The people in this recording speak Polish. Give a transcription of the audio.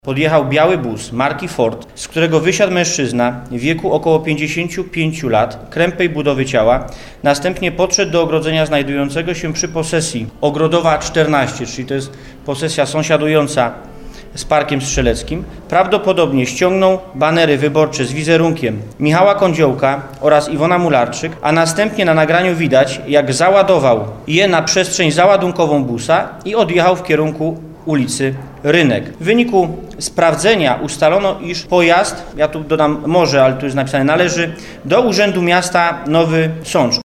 Podjechał biały bus marki Ford, z którego wysiadł mężczyzna w wieku około 55 lat, krępej budowy ciała. Następnie podszedł do ogrodzenia znajdującego się przy posesji Ogrodowa 14, czyli to jest posesja sąsiadująca z Parkiem Strzeleckim. Prawdopodobnie ściągnął banery wyborcze z wizerunkiem Michała Kądziołka oraz Iwona Mularczyk, a następnie na nagraniu widać, jak załadował je na przestrzeń załadunkową busa i odjechał w kierunku ulicy Rynek. W wyniku sprawdzenia ustalono, iż pojazd, ja tu dodam może, ale tu jest napisane należy, do Urzędu Miasta Nowy Sącz.